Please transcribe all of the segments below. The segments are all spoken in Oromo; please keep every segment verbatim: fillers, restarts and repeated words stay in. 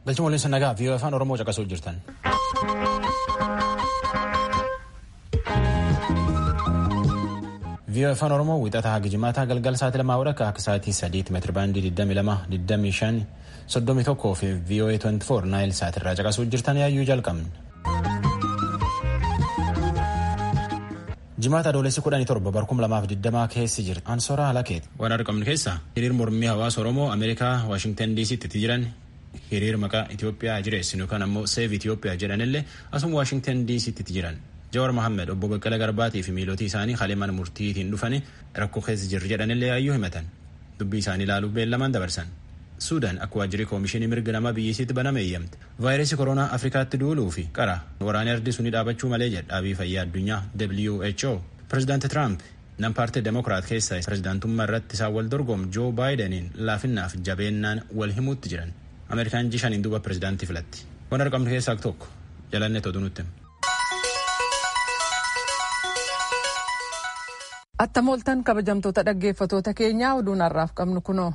Galchuma waliin nagaa fi afaan Oromoo caqasuu jirtan. Vii'oo afaan Oromoo wixata haga jimaataa galgal sa'aatii lamaa wadha akka sa'aatii sadiitti meetira baandii digdamii lama digdamii shan soddomii tokkoo fi vii'oo digdamii afur naayil sa'aatii irraa caqasuu jirtan yaayyuu jalqabne. Jimaata adoolessi kudhanii torba barkum lamaaf digdamaa keessi jirti. Ansoora Halakeeti. Waan argamne keessa hiriir mormii hawaasa Oromoo Ameerikaa Waashingtan diisiitti jiran hiriir maqaa Itoophiyaa jireessinu kan ammoo Seev Itoophiyaa jedhanillee asuma Waashingtan diisiitti jiran. Jawaar Mohaammed obbo Baqqalaa Garbaatii fi miilootii isaanii haleeman murtiitiin dhufanii rakkoo keessa jirri jedhanillee yaayyuu himatan. Dubbii isaanii ilaaluuf beellamaan dabarsan. Suudaan akka waajjirri koomishinii mirga namaa biyyisiitti baname eeyyamte. Vaayirasii koronaa Afrikaatti duuluu fi qara waraana ardii sunii dhaabachuu malee jedha dhaabii fayyaa addunyaa W H O. Pireezidaanti Tiraamp nam paartii Demokiraat keessaa pireezidaantummaa irratti isaan wal dorgomu Joo Baayideniin laafinnaaf jabeennaan wal himuutti jiran. Ameerikaan jishaniin duuba pireezidaantii filatti. Waan argamne keessaa tokko jalanne tootu nutti. Attamooltan kabajamtoota dhaggeeffatoota keenyaa oduun har'aaf qabnu kunoo.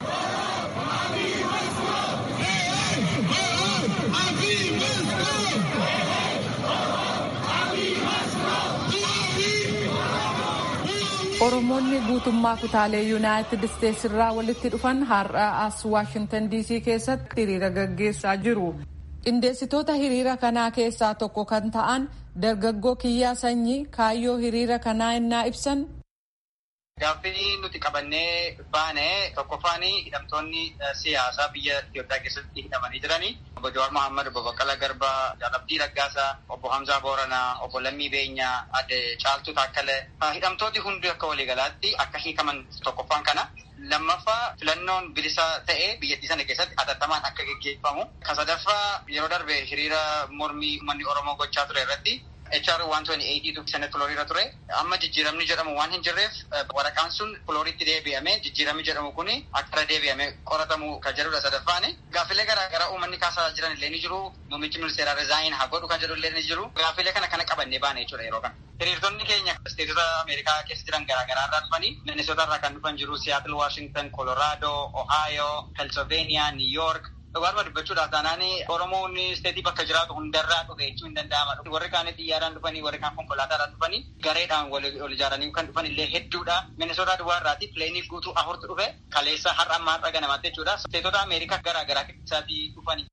Oromoonni guutummaa kutaalee Yuunaayitid Isteetsi irraa walitti dhufan har'a as Waashingtan diisii keessatti hiriira gaggeessaa jiru. Qindeessitoota hiriira kanaa keessaa tokko kan ta'an dargaggoo Kiyyaa Sanyii kaayyoo hiriira kanaa innaa ibsan. Gaaffii nuti qabannee baane tokkoffaan hidhamtoonni siyaasaa biyya Itoophiyaa keessatti hidhamanii jiranii obbo Jawaar Mohaammed, obbo Baqqalaa Garbaa, Jaalabdii Raggaasaa, obbo Hamzaa Booranaa, obbo Lammii Beenyaa, Adde Caaltuu Taakkalee hidhamtooti hundi akka waliigalaatti akka hiikaman tokkoffaan kana. Lammaffaa filannoon bilisaa ta'ee biyyattii sana keessatti hatattamaan akka gaggeeffamu. Kan sadaffaa yeroo darbe hiriira mormii uummanni Oromoo gochaa ture irratti H R one twenty-eight tu sana floriira ture. Amma jijjiiramni jedhamu waan hin jirreef waraqaan sun floriitti deebi'amee jijjiiramni jedhamu kuni akka deebi'amee qoratamu kan jedhudha sadaffaani. Gaaffilee garaa garaa uummanni kaasaa jiran illee ni jiru. Muummichi ministeeraa Rizaayin haa godhu kan jedhu illee ni jiru. Gaaffilee kana kana qabannee baane jechuudha yeroo kana. Hiriirtonni keenya isteetota Ameerikaa keessa jiran garaa garaa irraa dhufanii Minnesota irraa kan dhufan jiru Seattle, Washington, Colorado, Ohio, Pennsylvania, New York. Dhugaadhuma dubbachuudhaaf taanaan Oromoon isteetii bakka jiraatu hundarraa dhufe jechuu hin danda'ama. Warri kaan xiyyaaraan dhufanii, warri kaan konkolaataadhaan dhufanii, gareedhaan wal ijaaranii kan dhufan illee hedduudha. Minnesota duwwaa irraati pileenii guutuu afurtu dhufe kaleessa har'a ammaa har'a ganamaatti jechuudha. Isteetota Ameerikaa garaa garaa keessaatii dhufanii.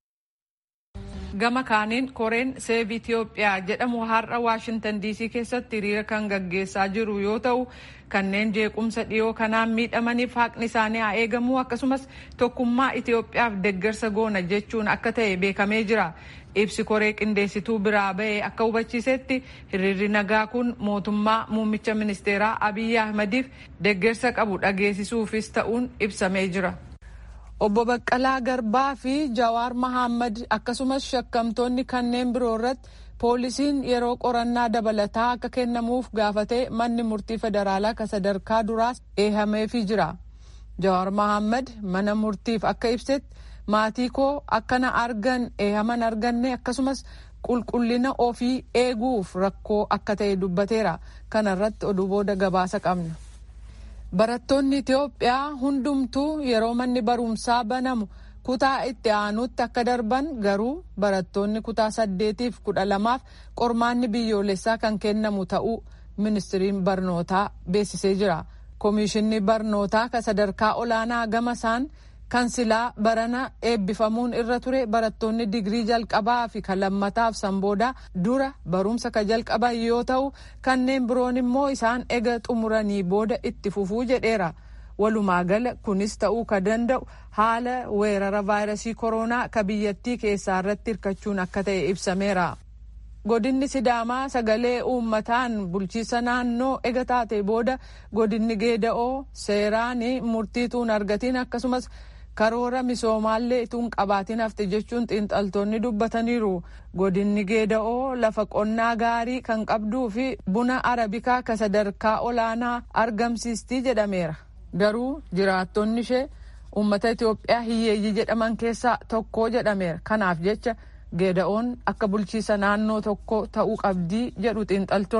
Gama kaaniin koreen Seev Itoophiyaa jedhamu har'a Waashingtan diisii keessatti hiriira kan gaggeessaa jiru yoo ta'u kanneen jeequmsa dhiyoo kanaan miidhamaniif haqni isaanii haa eegamu akkasumas tokkummaa Itoophiyaaf deeggarsa goona jechuun akka ta'e beekamee jira. Ibsi koree qindeessituu biraa ba'ee akka hubachiisetti hiriirri nagaa kun mootummaa muummicha ministeeraa Abiyyi Ahmediif deeggarsa qabu dhageessisuufis ta'uun ibsamee jira. Obbo Baqqalaa Garbaa fi Jawaar Mohaammed akkasumas shakkamtoonni kanneen biroo irratti poolisiin yeroo qorannaa dabalataa akka kennamuuf gaafatee manni murtii federaalaa kan sadarkaa duraas eehameefii jira. Jawaar Mohaammed mana murtiif akka ibsetti maatii koo akkana argan eehaman arganne akkasumas qulqullina ofii eeguuf rakkoo akka ta'e dubbateera. Kana irratti oduu booda gabaasa qabna. Barattoonni Itoophiyaa hundumtuu yeroo manni barumsaa banamu kutaa itti aanutti akka darban garuu barattoonni kutaa saddeetiif kudha lamaaf qormaanni biyyoolessaa kan kennamu ta'uu ministiriin barnootaa beeksisee jira. Komishinni barnootaa kan sadarkaa olaanaa gama isaan kan silaa barana eebbifamuun irra ture barattoonni digirii jalqabaa fi kan lammataaf sanboodaa dura barumsa kan jalqaban yoo ta'u kanneen biroon immoo isaan ega xumuranii booda itti fufuu jedheera. Walumaa gala kunis ta'uu kan danda'u haala weerara vaayirasii koronaa ka biyyattii keessaa irratti hirkachuun akka ta'e ibsameera. Godinni Sidaamaa sagalee uummataan bulchiisa naannoo ega taate booda godinni Geeda'oo seeraan murtiituun argatiin akkasumas karoora misoomaallee ituun qabaatiin hafte jechuun xiinxaltoonni dubbataniiru. Godinni Geeda'oo lafa qonnaa gaarii kan qabduu fi buna arabikaa ka sadarkaa olaanaa argamsiistii jedhameera. Garuu jiraattonni ishee uummata Itoophiyaa hiyyeeyyii jedhaman keessaa tokko jedhameera. Kanaaf jecha Geeda'oon akka bulchiisa naannoo tokko ta'uu qabdii jedhu xiinxaltoonni.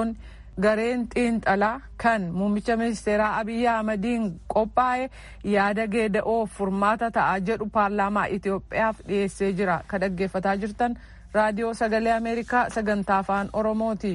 gareen xiinxalaa kan muummicha ministeeraa Abiyyi Ahmadiin qophaa'e yaada geeda'oo furmaata ta'a jedhu paarlaamaa Itoophiyaaf dhiyeessee jira. Ka dhaggeeffataa jirtan raadiyoo sagalee Ameerikaa sagantaa afaan Oromooti.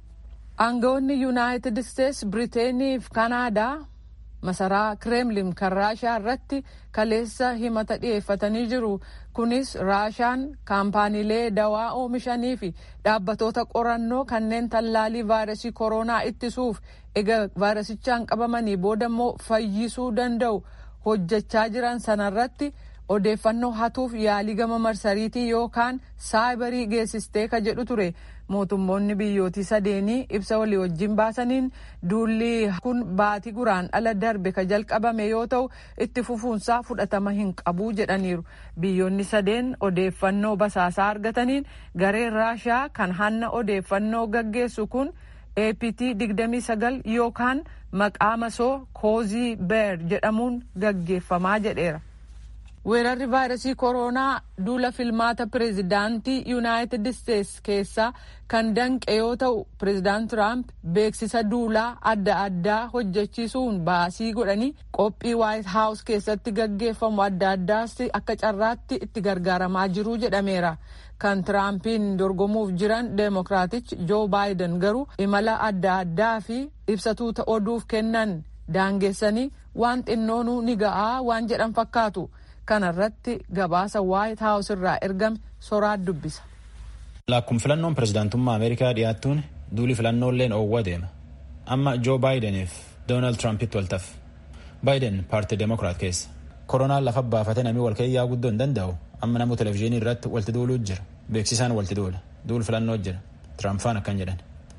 Aangawoonni Yuunaayitid Isteets, Biriteenii fi Kanaadaa masaraa Kireemlin kan Raashaa irratti kaleessa himata dhiyeeffatanii jiru. Kunis Raashaan kaampaaniilee dawaa oomishanii fi dhaabbatoota qorannoo kanneen tallaalii vaayirasii koronaa ittisuuf egaa vaayirasichaan qabamanii booda immoo fayyisuu danda'u hojjechaa jiran sanarratti odeeffannoo hatuuf yaalii gama marsariitii yookaan saayibarii geessistee ka jedhu ture. Mootummoonni biyyootii sadeenii ibsa walii wajjin baasaniin duulli kun baatii guraandhala darbe ka jalqabame yoo ta'u itti fufuunsaa fudhatama hin qabu jedhaniiru. Biyyoonni sadeen odeeffannoo basaasaa argataniin gareen Raashaa kan hanna odeeffannoo gaggeessu kun A P T digdamii sagal yookaan maqaa masoo koozii beer jedhamuun gaggeeffamaa jedheera. Weerarri vaayirasii koronaa duula filmaata pireezidaantii Yuunaayitid Isteets keessaa kan danqe yoo ta'u, pireezidaant Tiraamp beeksisa duulaa adda addaa hojjechiisuun baasii godhanii qophii Waayit Haawus keessatti gaggeeffamu adda addaas akka carraatti itti gargaaramaa jiru jedhameera. Kan Tiraampiin dorgomuuf jiran Deemokiraatichi Joo Baayiden garuu imala adda addaa fi ibsatuu oduuf kennan daangessanii waan xinnoonuu ni ga'aa waan jedhan fakkaatu. Kanarratti gabaasa Waayit Haawus irraa ergame soraat dubbisa. Lakkum filannoon pireezidaantummaa Ameerikaa dhiyaattuun duuli filannoolleen oowwa deema. Amma Joo Baayideniif Doonaald Tiraampitti waltaf. Baayiden paartii Deemokiraat keessa. Koronaan lafa baafate namni walkeeyyaa guddoo hin danda'u. Amma namu televezyiinii irratti walti duuluu jira. Beeksisaan walti duula. Duul filannoo jira. Tiraampaan akkan jedhan.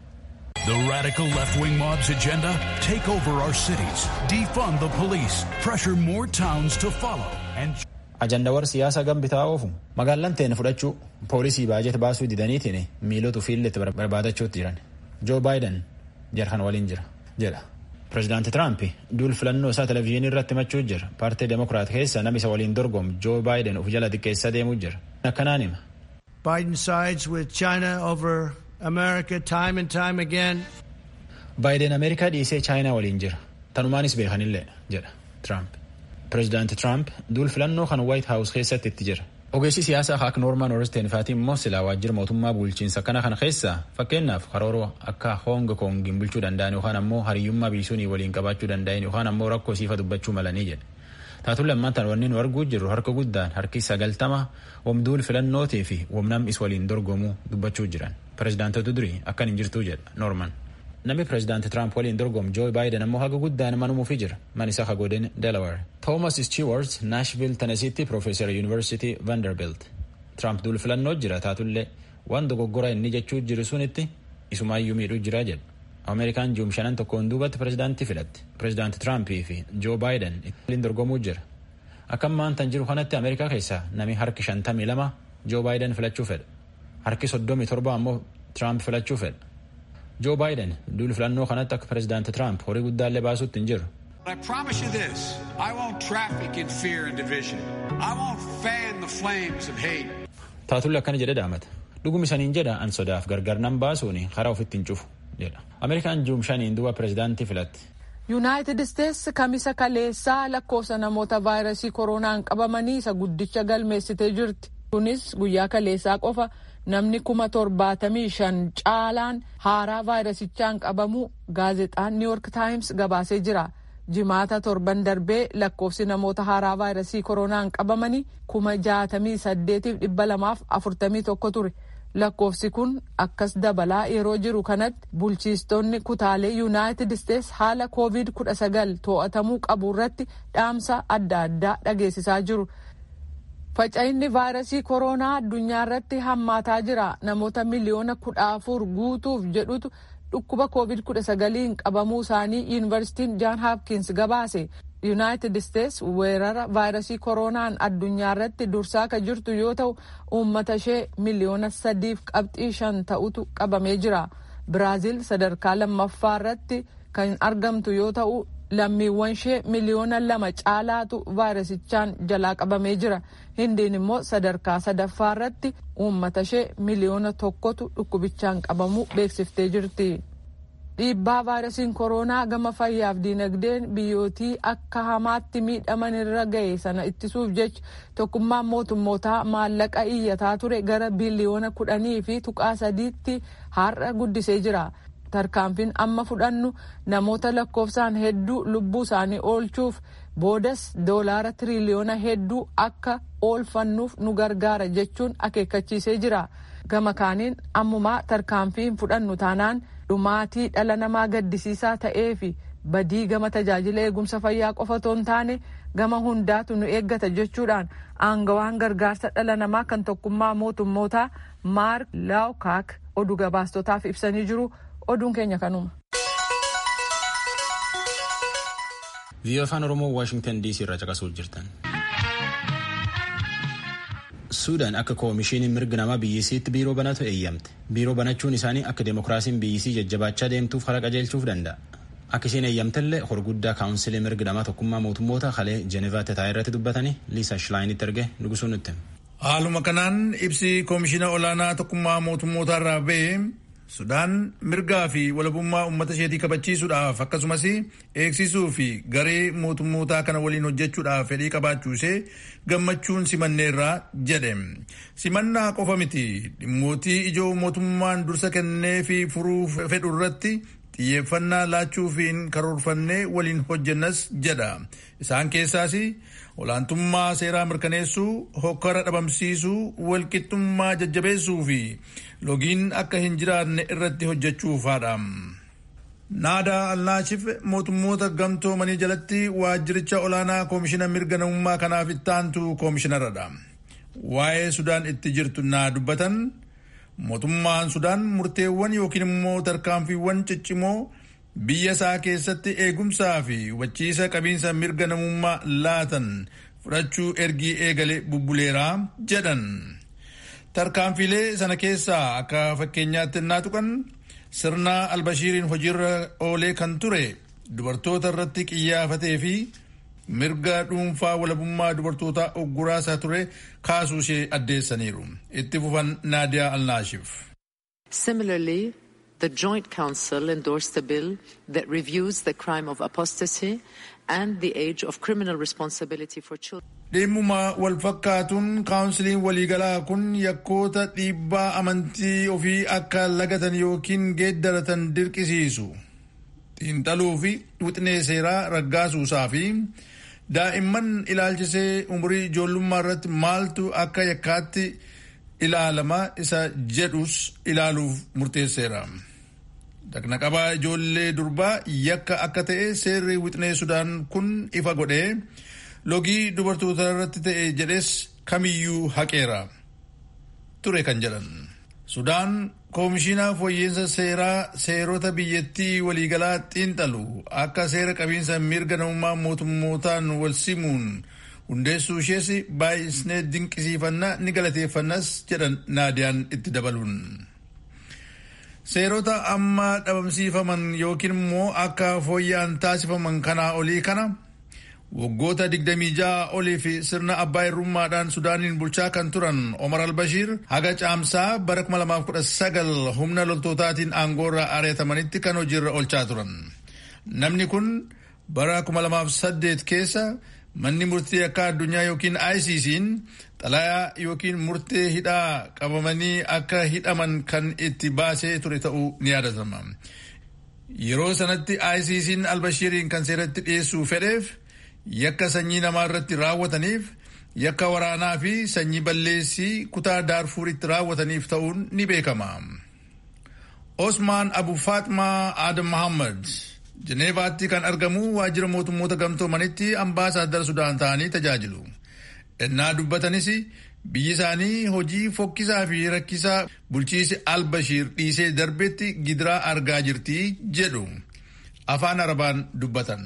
The radical left-wing mob's agenda: take over our cities, defund the police, pressure more towns to follow, and ajandawar siyaasa gambitaa oofu magaalaan teene fudhachuu poolisii baajet baasuu didaniitiin miilootu fiilletti barbaadachuutti jiran. Joo Baayiden jarhan waliin jira jedha. Pireezidaanti Tiraamp duul filannoo isaa televezyiinii irratti himachuu jira. Paartii Deemokiraat keessa namni isa waliin dorgomu Joo Baayiden uf jala xiqqeessa deemuu jira. Akkanaan hima. Biden sides with China over America time and time again. Baayiden Ameerikaa dhiisee Chaayinaa waliin jira. Tanumaanis beekanillee jedha Tiraamp. Pireezidaanti Tiraamp duul filannoo kan Waayit Haawus keessatti itti jira. Ogeessi siyaasaa Haak Noorman Orsteenfaatiin immoo silaa waajjira mootummaa bulchiinsa kana kana keessaa fakkeenyaaf karooroo akka Hong Kongin bulchuu danda'an yookaan ammoo hariyyummaa biisuunii waliin qabaachuu danda'an yookaan ammoo rakkoo siifa dubbachuu malanii jedhe. Taatuun lammaantaan wanni nu arguu jirru harka guddaan harki sagaltama wamduul filannootii fi wamnam is waliin dorgomuu dubbachuu jiran. Pireezidaantota durii akkan hin jirtuu jedha Noorman. Namni pireezidaanti Tiraamp waliin dorgomu Joo Baayiden ammoo haga guddaan manumuufii jira. Man isa hagoodin Delaware. Thomas Stewart Nashville Tennesseetti Professor University Vanderbilt. Tiraamp duul filannoo jira taatullee waan dogoggora inni jechuu jiru sunitti isumaayyuu miidhuu jira jedha. Ameerikaan juum shanan tokkoon duubatti pireezidaantii filatti. Pireezidaanti Tiraampii fi Joo Baayiden waliin dorgomuu jira. Akkam maantan jiru kanatti Ameerikaa keessaa nami harki shantamii lama Joo Baayiden filachuu fedha. Harki soddomii torba ammoo Tiraamp filachuu fedha. Joo Baayiden duul filannoo kanatti akka pireezidaanti Tiraamp horii guddaallee baasuutti hin jiru. I promise you this, I won't traffic in fear and division. I won't fan the flames of hate. Taatulle akkana jedhe daamata. Dhugumi saniin jedha an sodaaf gargar nan baasuuni karaa ofitti hin cufu jedha. Ameerikaan juum shaniin duuba pireezidaantii filatti. Yuunaayitid Isteets kamisa kaleessaa lakkoofsa namoota vaayirasii koronaan qabamanii isa guddicha galmeessitee jirti. Kunis guyyaa kaleessaa qofa namni kuma torbaatamii shan caalaan haaraa vaayirasichaan qabamuu gaazexaan New York Times gabaasee jira. Jimaata torban darbee lakkoofsi namoota haaraa vaayirasii koronaan qabamanii kuma jaatamii saddeetiif dhibba lamaaf afurtamii tokko ture. Lakkoofsi kun akkas dabalaa yeroo jiru kanatti bulchiistonni kutaalee Yuunaayitid Isteets haala koovid kudha sagal to'atamuu qabu irratti dhaamsa adda addaa dhageessisaa jiru. Faca'inni vaayirasii koronaa addunyaa irratti hammaataa jira. Namoota miliyoona kudha afur guutuuf jedhutu dhukkuba koovid kudha sagaliin qabamuu isaanii yuunivarsiitiin Jaan Haapkins gabaase. Yuunaayitid Isteets weerara vaayirasii koronaan addunyaa irratti dursaa ka jirtu yoo ta'u uummata ishee miliyoona sadiif qabxii shan ta'utu qabamee jira. Biraaziil sadarkaa lammaffaa irratti kan argamtu yoo ta'u lammiiwwan ishee miliyoona lama caalaatu vaayirasichaan jalaa qabamee jira. Hindiin immoo sadarkaa sadaffaa irratti uummata ishee miliyoona tokkotu dhukkubichaan qabamuu beeksiftee jirti. dhiibbaa vaayirasiin kooroonaa gama fayyaaf dinagdeen biyyootii akka hamaatti miidhaman irra ga'e sana ittisuuf jecha tokkummaan mootummootaa maallaqa iyyataa ture gara biliyoona kudhanii fi tuqaa sadiitti har'a guddisee jira. Tarkaanfiin amma fudhannu namoota lakkoofsaan hedduu lubbuu isaanii oolchuuf boodas doolaara tiriliyoona hedduu akka oolfannuuf nu gargaara jechuun akeekkachiisee jira. Gama kaaniin ammumaa tarkaanfiin fudhannu taanaan dhumaatii dhala namaa gaddisiisaa ta'ee fi badii gama tajaajila eegumsa fayyaa qofa otoo hin taane gama hundaatu nu eeggata jechuudhaan aangawaan gargaarsa dhala namaa kan tokkummaa mootummootaa Maark Laawkaak oduu gabaastotaaf ibsanii jiru. Oduun keenya kanuma. Viiyoo afaan Oromoo Waashingtan D C irraa caqasuuf jirtan. Suudaan akka koomishiniin mirga namaa biyyisiitti biiroo banatu eeyyamte. Biiroo banachuun isaanii akka deemokiraasiin biyyisii jajjabaachaa deemtuuf karaa qajeelchuuf danda'a. Akka isheen eeyyamtellee horguddaa kaawunsilii mirga namaa tokkummaa mootummoota kalee Jenevaatti taa'ee irratti dubbatanii Liisa Shilaainitti erge nugusuun nutti. Haaluma kanaan ibsi koomishina olaanaa tokkummaa mootummoota irraa ba'e Sudaan mirgaa fi walabummaa uummata isheetii kabachiisuudhaaf akkasumas eegsisuu fi garee mootummootaa kana waliin hojjechuudhaaf fedhii qabaachuu ishee gammachuun simanneerraa jedhe. Simannaa qofa miti dhimmootii ijoo mootummaan dursa kennee fi furuu fedhu irratti xiyyeeffannaa laachuufiin karoorfannee waliin hojjennas jedha. Isaan keessaas olaantummaa seeraa mirkaneessuu, hokkara dhabamsiisuu, walqixxummaa jajjabeessuu fi logiin akka hin jiraanne irratti hojjechuufaadha. Naadaa Alnaashif mootummoota gamtoomanii jalatti waajjiricha olaanaa koomishina mirga namummaa kanaaf ittaantu koomishinaradha. Waa'ee Sudaan itti jirtu naa dubbatan mootummaan Sudaan murteewwan yookiin immoo tarkaanfiiwwan ciccimoo biyya isaa keessatti eegumsaa fi hubachiisa qabiinsa mirga namummaa laatan fudhachuu ergii eegale bubbuleeraa jedhan. Tarkaanfiilee sana keessaa akka fakkeenyaatti naa tuqan sirna Albashiiriin hojiirra oolee kan ture dubartoota irratti qiyyaafatee fi mirga dhuunfaa walabummaa dubartootaa ogguraasaa ture kaasuu ishee addeessaniiru. Itti fufan Naadiyaa Alnaashif. Similarly, the Joint Council endorsed a bill that reviews the crime of apostasy and the age of criminal responsibility for children. Dhimmuma wal fakkaatuun kaawunsiliin waliigalaa kun yakkoota dhiibbaa amantii ofii akka lagatan yookiin geeddaratan dirqisiisu xiinxaluu fi wixinee seeraa raggaasuusaa fi daa'imman ilaalchisee umurii ijoollummaa irratti maaltu akka yakkaatti ilaalama isa jedhus ilaaluuf murteesseera. Dhaqnaqabaa ijoollee durbaa yakka akka ta'e seerri wixinee Sudaan kun ifa godhee logii dubartoota irratti ta'e jedhes kamiyyuu haqeera ture kan jedhan. Sudaan koomishina fooyyeensa seeraa seerota biyyattii waliigalaa xiinxalu akka seera qabiinsa mirga namummaa mootummootaan wal simuun hundeessuu ishees baay'isnee dinqisiifannaa ni galateeffannas jedhan Naadiyaan itti dabaluun. Seerota amma dhabamsiifaman yookiin immoo akka fooyya'an taasifaman kanaa olii kana waggoota digdamii ja'a olii fi sirna abbaa irrummaadhaan Sudaaniin bulchaa kan turan Omar al-Bashir haga caamsaa bara kuma lamaaf kudha sagal humna loltootaatiin aangoorraa ari'atamanitti kan hojiirra oolchaa turan. Namni kun bara kuma lamaaf saddeet keessa manni murtii akka addunyaa yookiin I C C'n xalayaa yookiin murtee hidhaa qabamanii akka hidhaman kan itti baasee ture ta'uu ni yaadatama. Yeroo sanatti I C C'n al-Bashiriin kan seeratti dhiyeessuu fedheef yakka sanyii namaa irratti raawwataniif yakka waraanaa fi sanyii balleessii kutaa Daarfuuritti raawwataniif ta'uun ni beekama. Osmaan Abu Faatmaa Adam Muhammad Jeneevaatti kan argamu waajjira mootummoota gamtoomanitti ambaasaaddara Sudaan ta'anii tajaajilu. Ennaa dubbatanis biyyi isaanii hojii fokkisaa fi rakkisaa bulchiisi al-Bashir dhiisee darbetti gidiraa argaa jirti jedhu afaan Arabaan dubbatan.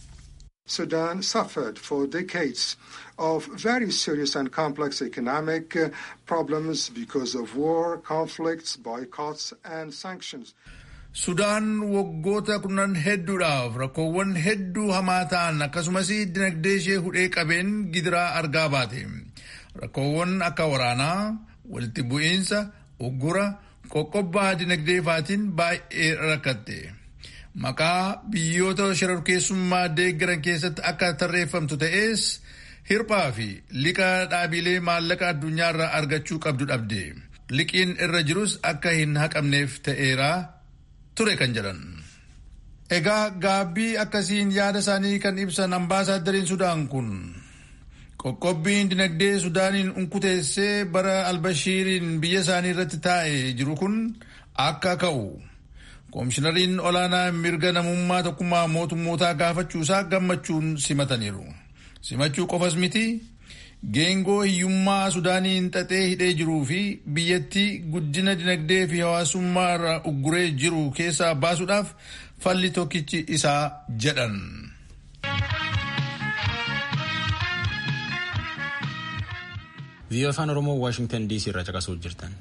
Sudan suffered for decades of very serious and complex economic uh, problems because of war, conflicts, boycotts and sanctions. Sudaan waggoota kurnan hedduudhaaf rakkoowwan hedduu hamaa ta'an akkasumas dinagdee ishee hudhee qabeen gidiraa argaa baate. Rakkoowwan akka waraanaa, walitti bu'iinsa, uggura, qoqqobbaa dinagdee faatiin baay'ee rakkatte. maqaa biyyoota shororkeessummaa deeggaran keessatti akka tarreeffamtu ta'es hirphaa fi liqaa dhaabilee maallaqa addunyaarraa argachuu qabdu dhabde. Liqiin irra jirus akka hin haqamneef ta'eera ture kan jedhan. Egaa gaabbii akkasiin yaada isaanii kan ibsan ambaasaaddariin Sudaan kun qoqqobbiin dinagdee Sudaaniin unkuteessee bara Albashiiriin biyya isaanii irratti taa'ee jiru kun akka ka'u koomishinariin olaanaa mirga namummaa tokkummaa mootummootaa gaafachuusaa gammachuun simataniiru. Simachuu qofas miti geengoo hiyyummaa Sudaaniin xaxee hidhee jiruu fi biyyattii guddina dinagdee fi hawaasummaa irraa ugguree jiru keessaa baasuudhaaf falli tokkichi isaa jedhan. Biyya afaan Oromoo Waashingtan D C irraa caqasuu jirtan.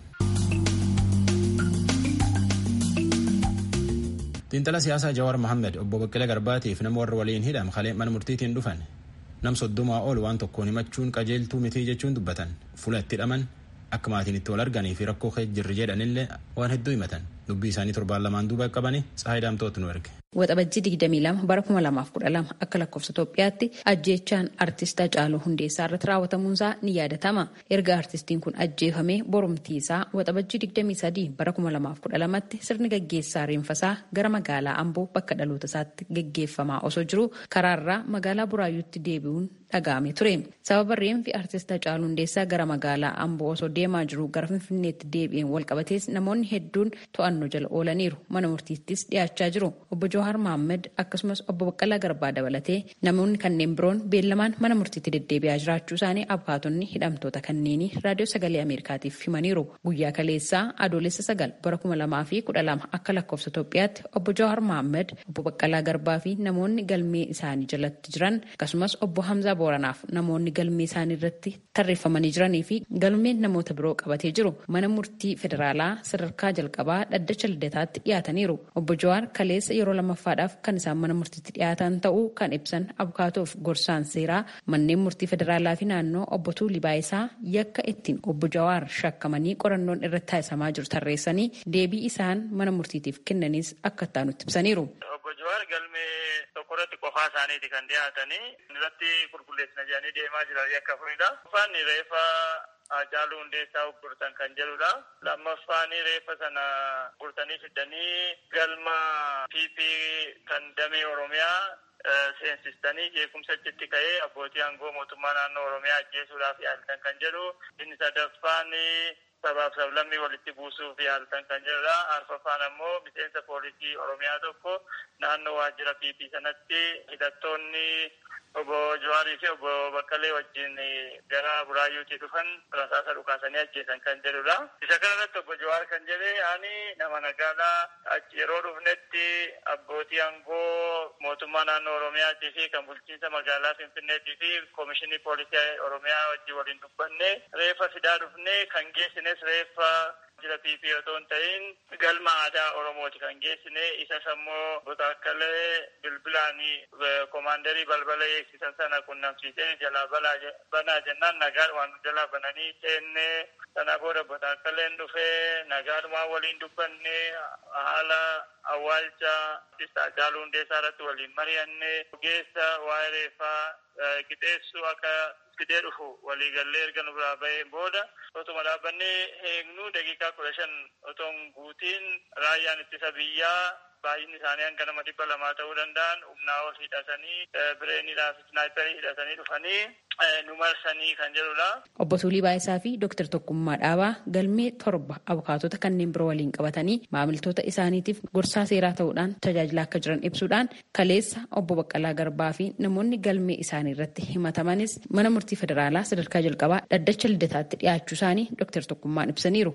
Xiinxala siyaasaa Jawaar Mohaammed obbo Baqqalee Garbaatiif nama warra waliin hidham kalee mana murtiitiin dhufan nam soddomaa ol waan tokkoon himachuun qajeeltuu mitii jechuun dubbatan fuula itti hidhaman akka maatiin itti wal arganii fi rakkoo kee jirri jedhanillee waan hedduu himatan dubbii isaanii torbaan lamaan duuba qabanii Tsahaay Daamtootu nu erge. Waxabajjii digdamii lama bara kuma lamaaf kudha lama akka lakkoofsa Itoophiyaatti ajjeechaan artist Hacaaluu Hundeessaa irratti raawwatamuunsaa ni yaadatama. Erga artistiin kun ajjeefamee borumtii isaa waxabajjii digdamii sadii bara kuma lamaaf kudha lamatti sirni gaggeessaa reenfasaa gara magaalaa Amboo bakka dhaloota isaatti gaggeeffamaa osoo jiru karaarraa magaalaa Buraayyuutti deebi'uun dhaga'ame ture. Sababa reenfi artist Hacaaluu Hundeessaa gara magaalaa Amboo osoo deemaa jiru gara Finfinneetti deebi'een walqabatees namoonni hedduun to'annoo jala oolaniiru. Mana murtiittis dhiyaachaa jiru. Obbo Jawaar Mohaammed akkasumas obbo Baqqalaa Garbaa dabalatee namoonni kanneen biroon beellamaan mana murtiitti deddeebi'aa jiraachuu isaanii abbaatonni hidhamtoota kanneenii raadiyoo sagalee Ameerikaatiif himaniiru. Guyyaa kaleessaa adoolessa sagal bara kuma lamaa fi kudha lama akka lakkoofsa Itoophiyaatti obbo Jawaar Mohaammed, obbo Baqqalaa Garbaa fi namoonni galmee isaanii jalatti jiran akkasumas obbo Hamzaa Booranaaf namoonni galmee isaanii irratti tarreeffamanii jiranii fi galmeen namoota biroo qabatee jiru mana murtii federaalaa sadarkaa jalqabaa dhaddacha lidataatti dhiyaataniiru. Obbo Jawaar kaleessa yeroo lamaffaadhaaf kan isaan mana murtiitti dhiyaatan ta'uu kan ibsan abukaatoof gorsaan seeraa manneen murtii federaalaa fi naannoo obbo Tuulii Baayisaa yakka ittiin obbo Jawaar shakkamanii qorannoon irratti taasisamaa jiru tarreessanii deebii isaan mana murtiitiif kennanis akka ittaanutti ibsaniiru. Obbo Jawaar galmee tokkorratti qofaa isaaniiti kan dhiyaatanii irratti qulqulleessina jedhanii deemaa jiran yakka furidha. Uffanni reefa Hacaaluu Hundeessaa gurtan kan jedhudha. Lammaffaan reefa sana gurtanii fidanii galma P P kan damee Oromiyaa seensistanii jeequmsa achitti ka'ee abbootii aangoo mootummaa naannoo Oromiyaa ajjeesuudhaaf yaaltan kan jedhu. Inni sadaffaan sabaaf sablammii walitti buusuuf yaaltan kan jedhudha. Arfaffaan ammoo miseensa poolisii Oromiyaa tokko naannoo waajjira P P sanatti hidhattoonni obbo Jawaarii fi obbo Baqqalee wajjin gara Buraayyuutti dhufan rasaasa dhukaasanii ajjeesan kan jedhudha. Isa kanarratti obbo Jawaar kan jedhe ani nama nagaadhaa achi yeroo dhufnetti abbootii aangoo mootummaa naannoo Oromiyaatii fi kan bulchiinsa magaalaa Finfinneetii fi koomishinii poolisii Oromiyaa wajjin waliin dubbanne reeffa fidaa dhufne kan geessines reeffa jira P P otoo hin ta'in galma aadaa Oromooti kan geessine isas ammoo Botaakkalee bilbilaan koomaandarii balbala eegsisan sana qunnamsiisee jalaa banaa jennaan nagaadhumaan jalaa bananii seenne sana booda Botaakkaleen dhufee nagaadhumaan waliin dubbanne haala awwaalcha artist Hacaaluu Hundeessaa irratti waliin mari'anne ogeessa waa'ee reeffaa qixeessuu akka fidee dhufu waliigallee erga nu biraa baheen booda otuma dhaabbannee eegnu daqiiqaa kudha shan otoon guutiin raayyaan ittisa biyyaa baay'inni isaanii hanga nama dhibba lamaa ta'uu danda'an humnaa ol hidhatanii bireeniidhaa fi snaayiparii hidhatanii dhufanii nu marsanii kan jedhudha. Obbo Tuulii Baayisaa fi Dooktar Tokkummaa Dhaabaa galmee torba abukaatota kanneen biroo waliin qabatanii maamiltoota isaaniitiif gorsaa seeraa ta'uudhaan tajaajilaa akka jiran ibsuudhaan kaleessa obbo Baqqalaa Garbaa fi namoonni galmee isaanii irratti himatamanis mana murtii federaalaa sadarkaa jalqabaa dhaddacha lidataatti dhiyaachuu isaanii Dooktar Tokkummaan ibsaniiru.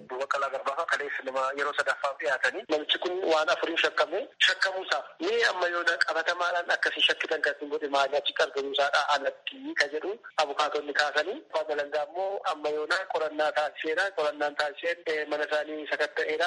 Yeroo sadaffaaf dhiyaatanii namichi kun waan afuriin shakkame shakkamuusaa ni amma yoo qabatamaadhaan akkasii shakkitan kan hin godhe maali achi argamuusaadha alatti ka jedhu abukaatonni kaasanii abbaan alangaa immoo amma yoo qorannaa taasiseera qorannaan taasiseen mana isaanii sakatta'eera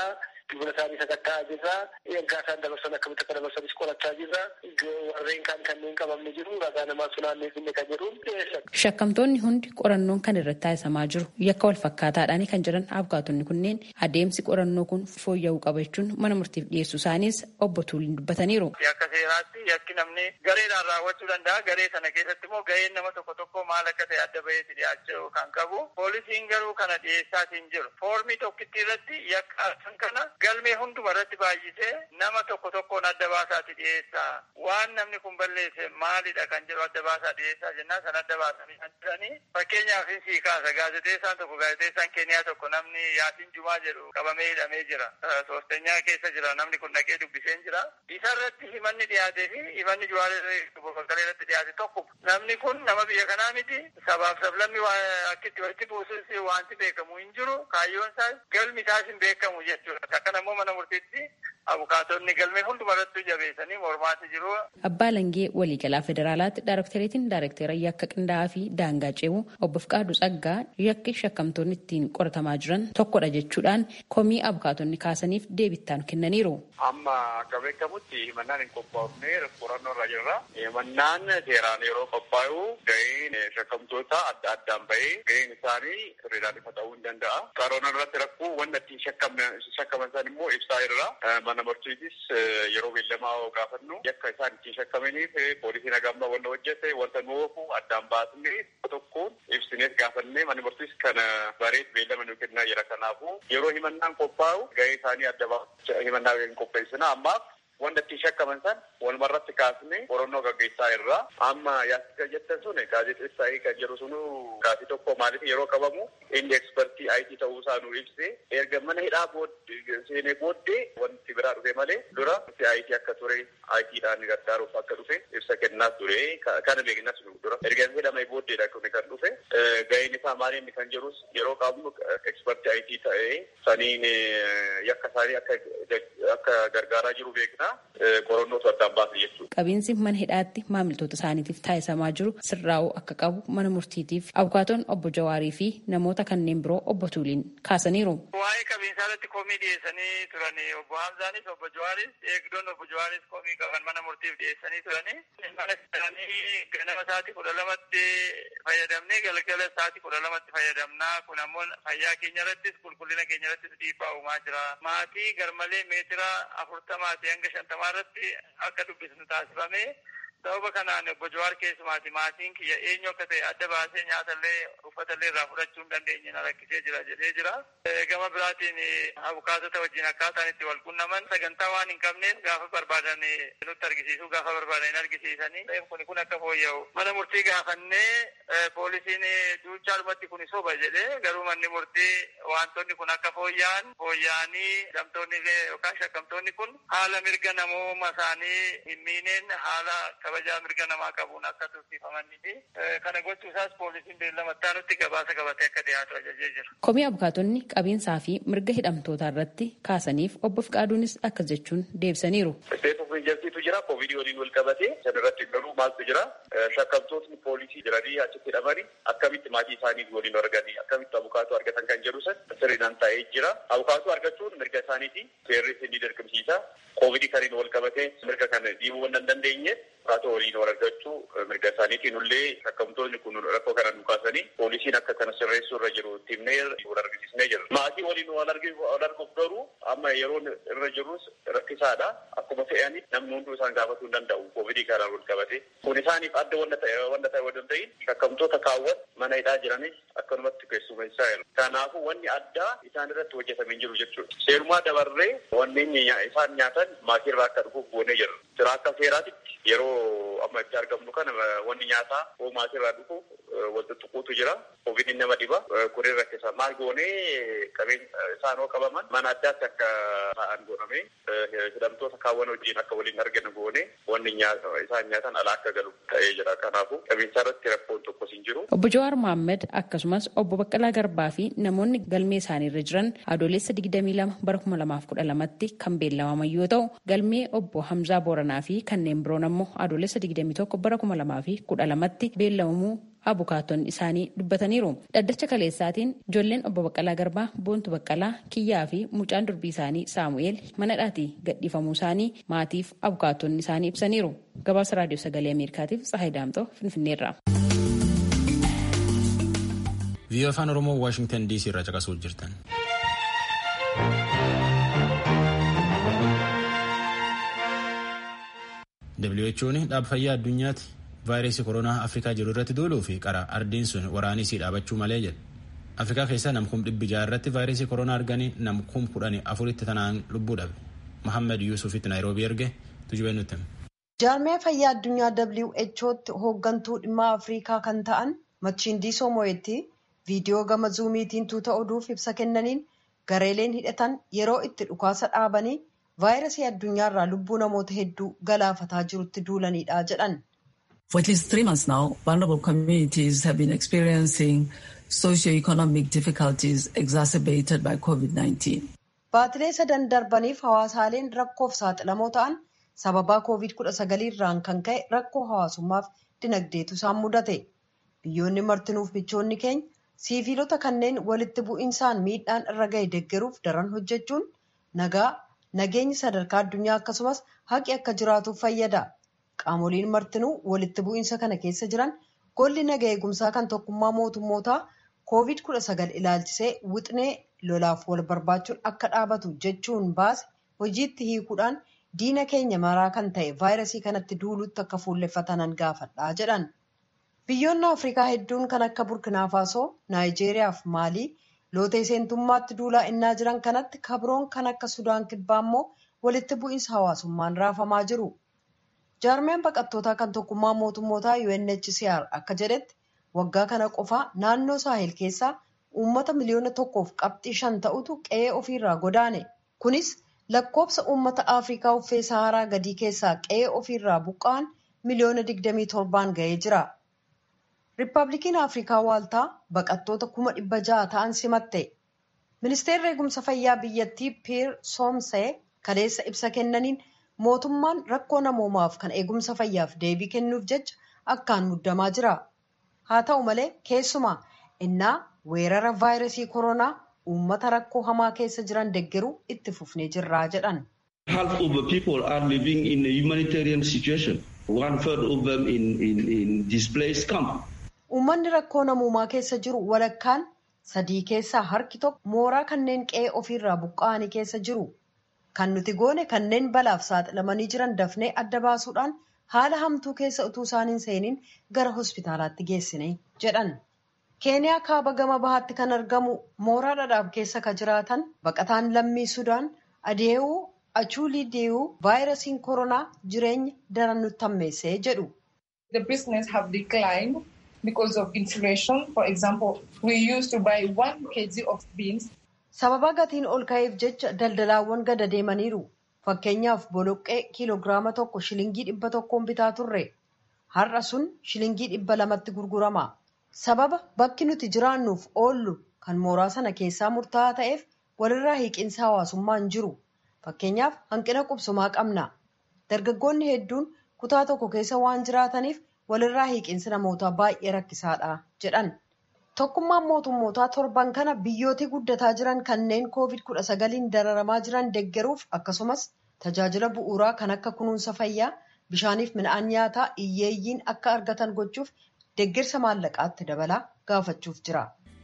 bilbila isaanii sakatta'aa jirra. Ergaa isaan dabarsan akkamitti akka dabarsanis qorachaa jirra. Warreen kaan kanneen qabamni jiru ragaa namaa sunaannee finne kan jedhu dhiyeessan. Shakkamtoonni hundi qorannoon kan irratti taasisamaa jiru yakka wal fakkaataadhaan kan jiran abukaatonni kunneen adeemsi qorannoo kun fooyya'uu qaba jechuun mana murtiif dhiyeessuu isaaniis obbo Tuuliin dubbataniiru. Yakka seeraatti yakki namni gareedhaan raawwachuu danda'a. Garee sana keessatti immoo gaheen nama tokko tokko maal akka ta'e adda baheeti dhiyaachuu kan qabu. Poolisiin garuu kana dhiyeessaatiin jiru. Foormii tokkitti irratti yakka kana galmee hunduma irratti baay'isee nama tokko tokkoon adda baasaati dhiyeessa. Waan namni kun balleesse maalidha kan jedhu adda baasaa dhiyeessaa jennaan san adda baasanii kan jiranii. Fakkeenyaaf sii kaasa gaazexeessaan tokko gaazexeessaan Keeniyaa tokko namni Yaasin Jumaa jedhu qabamee hidhamee jira. Soostenyaa keessa jira namni kun dhaqee dubbisee jira. Isa irratti himanni dhiyaatee fi himanni Juwaalee Bobbaqalee irratti dhiyaate tokko. Namni kun nama biyya kanaa miti. Sabaaf sablammi akkitti walitti buusus wanti beekamu hin jiru. Kaayyoon isaas galmi isaas hin beekamu jechuudha. Akkana immoo mana murtiitti abukaatonni galmee hundumarratti jabeessanii mormaatti jiru. Abbaa Langee waliigalaa federaalaatti daarekteeriitiin daarekteera yakka qindaa'aa fi daangaa ce'uu obbo Fiqaaduu Tsaggaa yakki shakkamtoonni ittiin qoratamaa jiran tokkodha jechuudhaan komii abukaatonni kaasaniif deebittaan kennaniiru. Amma akka beekamutti himannaan hin qophaa'ufne qorannoo irra jirra. Himannaan seeraan yeroo qophaa'u gaheen shakkamtoota adda addaan bahee gaheen isaanii sirriidhaan ifa ta'uu hin danda'a. Qorannoo irratti rakkoo wanta ittiin shakkaman san immoo ibsaa irra. Mana murtiitis yeroo beellamaa gaafannu yakka isaan ittiin shakkamaniif poolisiin hagamma wanta hojjete wanta nuufu addaan baasnee tokkoon ibsinees gaafannee mana murtiis kana bareet beellama nu kennaa jira. Kanaafuu yeroo himannaan qophaa'u gahee isaanii adda baasuu himannaa hin qopheessina ammaaf wanta ittiin shakkaman san walumarratti kaasnee qorannoo gaggeessaa irraa amma yaasika jettan sun gaazexeessaa kan jedhu sunu gaafii tokko maaliif yeroo qabamu inni ekspertii ayitii ta'uu isaa nu ibsee erga mana hidhaa seenee booddee wanti biraa dhufe malee dura ayitii akka ture ayitiidhaan gargaaruuf akka dhufe ibsa kennaas ture kana beeknas dura erga hidhamee booddeedha kan dhufe gaheen isaa maaliin kan jedhus yeroo qabnu ekspertii ayitii ta'ee saniin yakka isaanii akka gargaaraa jiru beekna. Qorannootu addaan baase jechuudha. Qabiinsi mana hidhaatti maamiltoota isaaniitiif taasisamaa jiru sirraa'uu akka qabu mana murtiitiif abukaatoon obbo Jawaarii fi namoota kanneen biroo obbo Tuuliin kaasaniiru. Waa'ee qabiinsaa irratti komii dhiyeessanii turan obbo Hamzaanis obbo Jawaaris eegdoon obbo Jawaaris komii qaban mana murtiif dhiyeessanii turanii mana isaanii ganama sa'aatii kudha lamatti fayyadamnee galgala sa'aatii kudha lamatti fayyadamnaa kun ammoo fayyaa keenya irrattis qulqullina keenya irrattis dhiibbaa uumaa jira. Maatii garmalee meetira afurtamaati hanga shantamaa irratti akka dubbisnu taasifame sababa kanaan obbo Jawaar keessumaati maatiin kiyya eenyu akka ta'e adda baasee nyaatallee uffatallee irraa fudhachuu hin dandeenye na rakkisee jira jedhee jira. Gama biraatiin abukaatota wajjin akkaataan itti wal quunnaman sagantaa waan hin qabneef gaafa barbaadan nutti argisiisuu gaafa barbaadan hin argisiisanii kun kun akka fooyya'u mana murtii gaafannee poolisiin duuchaalumatti kun soba jedhee garuu manni murtii wantoonni kun akka fooyya'an fooyya'anii hidhamtoonni yookaan shakkamtoonni kun haala mirga namooma isaanii hin miineen haala kabajaa mirga namaa qabuun akka tursiifamanii fi kana gochuu isaas poolisiin beellamattaa nutti gabaasa qabatee akka dhiyaatu ajajee jira. Komii abukaatonni qabiinsaa fi mirga hidhamtootaa irratti kaasaniif obbo Fiqaaduunis akkas jechuun deebisaniiru. Seetuuf injarsiitu jira koovidii waliin wal qabatee san irratti garuu maaltu jira shakkamtootni poolisii jiranii achitti hidhamanii akkamitti maatii isaanii waliin arganii akkamitti abukaatuu argatan kan jedhu san sirriidhaan taa'ee jira. Abukaatuu argachuun mirga isaaniiti seerri inni dirqamsiisa. Koovidii kaniin wal qabatee mirga kana dhiibuu waan hin dandeenye abukaatuu waliin wal argachuu mirga isaaniitiin illee shakkamtoonni kun rakkoo kana nu kaasanii poolisiin akka kana sirreessuu irra jiru timnee wal argisiisnee jirra. Maatii waliin wal arguuf garuu amma yeroo irra jirus rakkisaadha. Akkuma fe'anii namni hunduu isaan gaafatuu hin danda'u koovidii kanaan wal qabatee. Kun isaaniif adda wanta ta'e wanta ta'e wanta ta'in shakkamtoota kaawwan mana hidhaa jiranis akkanumatti keessummeessaa jiru. Kanaafuu wanni addaa isaan irratti hojjetamee jiru jechuudha. Seerumaa dabarree wanni isaan nyaatan maatii irraa akka dhufuuf goonee jirra. Jira akka seeraatitti yeroo amma itti argamnu kana wanni nyaataa hoo maatii irraa dhufu wanta tuquutu jira. Koovidiin nama dhiba. Kun rakkisa maal goonee qabeenya isaan hoo qabaman mana addaatti akka ta'an gooname hidhamtoota kaawwan wajjin akka waliin arginu goone wanni isaan nyaatan alaa akka galu ta'ee jira. Kanaafuu qabeenya irratti rakkoon tokkos hin jiru. Obbo Jawaar Mohaammed akkasumas obbo Baqqalaa Garbaa fi namoonni galmee isaanii irra jiran adoolessa digdamii lama bara kuma lamaaf kudha lamatti kan beellamaman yoo ta'u galmee obbo Hamzaa Booranaa fi kanneen biroon ammoo adoolessa digdamii tokko bara kuma lamaa fi kudha lamatti beellamamuu abukaatonni isaanii dubbataniiru. Dhaddacha kaleessaatiin ijoolleen obbo Baqqalaa Garbaa, Boontuu Baqqalaa, Kiyyaa fi mucaan durbii isaanii Saamu'eel manadhaatii gadhiifamuu isaanii maatiif abukaatonni isaanii ibsaniiru. Gabaasa Raadiyoo Sagalee Ameerikaatiif Tsahaay Daamtoo Finfinneerraa. Viiyoo Afaan Oromoo Waashingtan D C irraa caqasuu jirtan. W H O dhaaba fayyaa addunyaatti vaayirasii koronaa Afrikaa jiru irratti duuluu fi qara ardiin sun waraanisii dhaabachuu malee jedhe. Afrikaa keessaa namkum dhibbi jaha irratti vaayirasii koronaa arganii namkum kudhanii afuritti tanaan lubbuu dhabe. Mohammed Yuusufitti Naayiroobii erge tujubee nutti. Jaarmee fayyaa addunyaa W H O'tti hooggantuu dhimma Afrikaa kan ta'an Machiindii Somoyetti viidiyoo gama zuumiitiin tuuta oduuf ibsa kennaniin gareeleen hidhatan yeroo itti dhukaasa dhaabanii vaayirasii addunyaarraa lubbuu namoota hedduu galaafataa jirutti duulanidha jedhan. For at least three months now, vulnerable communities have been experiencing socio-economic difficulties exacerbated by COVID nineteen. Baatilee sadan darbaniif hawaasaaleen rakkoof saaxilamoo ta'an sababaa COVID kudha sagalii irraan kan ka'e rakkoo hawaasummaaf dinagdeetu isaan mudate. Biyyoonni martinuuf michoonni keenya siiviilota kanneen walitti bu'insaan miidhaan irra ga'e deeggaruuf daran hojjechuun nagaa nageenyi sadarkaa addunyaa akkasumas haqi akka jiraatuuf fayyada. Qaamoliin martinuu walitti bu'insa kana keessa jiran golli nagaa eegumsaa kan tokkummaa mootummootaa COVID kudha sagal ilaalchisee wixnee lolaaf wal barbaachuun akka dhaabatu jechuun baase hojiitti hiikuudhaan diina keenya maraa kan ta'e vaayirasii kanatti duulutti akka fuulleffatanan gaafadhaa jedhan. Biyyoonni Afrikaa hedduun kan akka Burkina Faso, Naayijeeriyaa fi Maalii lootee seentummaatti duulaa innaa jiran kanatti kabroon kan akka Sudaan Kibbaa immoo walitti bu'iinsa hawaasummaan raafamaa jiru. Jaarmeen baqattootaa kan tokkummaa mootummootaa U N H C R akka jedhetti waggaa kana qofaa naannoo Saahel keessaa uummata miliyoona tokkoof qabxii shan ta'utu qe'ee ofiirraa godaane. Kunis lakkoobsa uummata Afrikaa uffee Saharaa gadii keessaa qe'ee ofiirraa buqqa'an miliyoona digdamii torbaan ga'ee jira. Riippaabilikiin Afrikaa Waaltaa baqattoota kuma dhibba jaha ta'an simatte. Ministeerri eegumsa fayyaa biyyattii Pier Soomsee kaleessa ibsa kennaniin mootummaan rakkoo namoomaaf kan eegumsa fayyaaf deebii kennuuf jecha akkaan muddamaa jira. Haa ta'u malee keessumaa innaa weerara vaayirasii koronaa uummata rakkoo hamaa keessa jiran deeggaruu itti fufnee jirraa jedhan. Half of the people are living in a humanitarian situation. One third of them in, in, in displaced camp. Uummanni rakkoo namoomaa keessa jiru walakkaan sadii keessaa harki tokko mooraa kanneen qe'ee ofiirraa buqqa'anii keessa jiru. Kan nuti goone kanneen balaaf saaxilamanii jiran dafnee adda baasuudhaan haala hamtuu keessa utuu isaaniin seeniin gara hospitaalaatti geessine jedhan. Keeniyaa kaaba gama bahaatti kan argamu mooraa dhadhaab keessa kan jiraatan baqataan lammii Sudaan Adeewuu Achuulii Deewuu vaayirasiin koronaa jireenya daran nutti hammeessee jedhu. The business have declined because of inflation. For example, we used to buy one kilogram of beans. Sababa gatiin ol ka'eef jecha daldalaawwan gada deemaniiru. Fakkeenyaaf boloqqee kiiloogiraama tokko shilingii dhibba tokkoon bitaa turre. Har'a sun shilingii dhibba lamatti gurgurama. Sababa bakki nuti jiraannuuf oollu kan mooraa sana keessaa murtaa'aa ta'eef walirraa hiiqinsa hawaasummaa hin jiru. Fakkeenyaaf hanqina qubsumaa qabna. Dargaggoonni hedduun kutaa tokko keessa waan jiraataniif walirraa hiiqinsi namootaa baay'ee rakkisaadha jedhan. Tokkummaan mootummootaa torban kana biyyootii guddataa jiran kanneen COVID kudha sagaliin dararamaa jiran deeggaruuf akkasumas tajaajila bu'uuraa kan akka kunuunsa fayyaa, bishaaniif midhaan nyaataa hiyyeeyyiin akka argatan gochuuf deeggarsa maallaqaatti dabalaa gaafachuuf jira.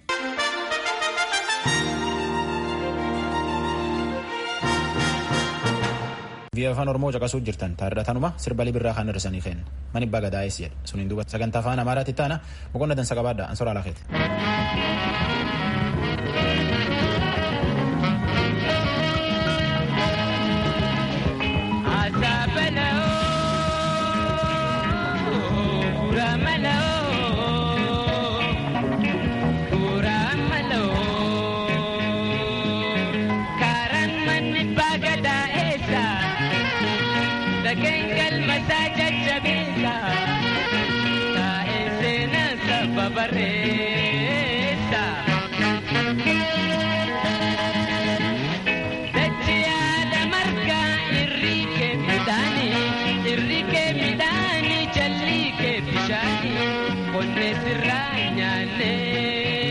Biyya afaan Oromoo caqasuu jirtan taarratanuma sirba libirraa kan hir'isanii kennu mani baga daa'es jedha suniin duuba sagantaa afaan Amaaraatti taana boqonna dansa qabaadha ansora laafeeti. Kengal masaja jabisa ta esena sababaresa Dachia la marca irrike midani irrike midani jallike bishani onne sirraa nyaanne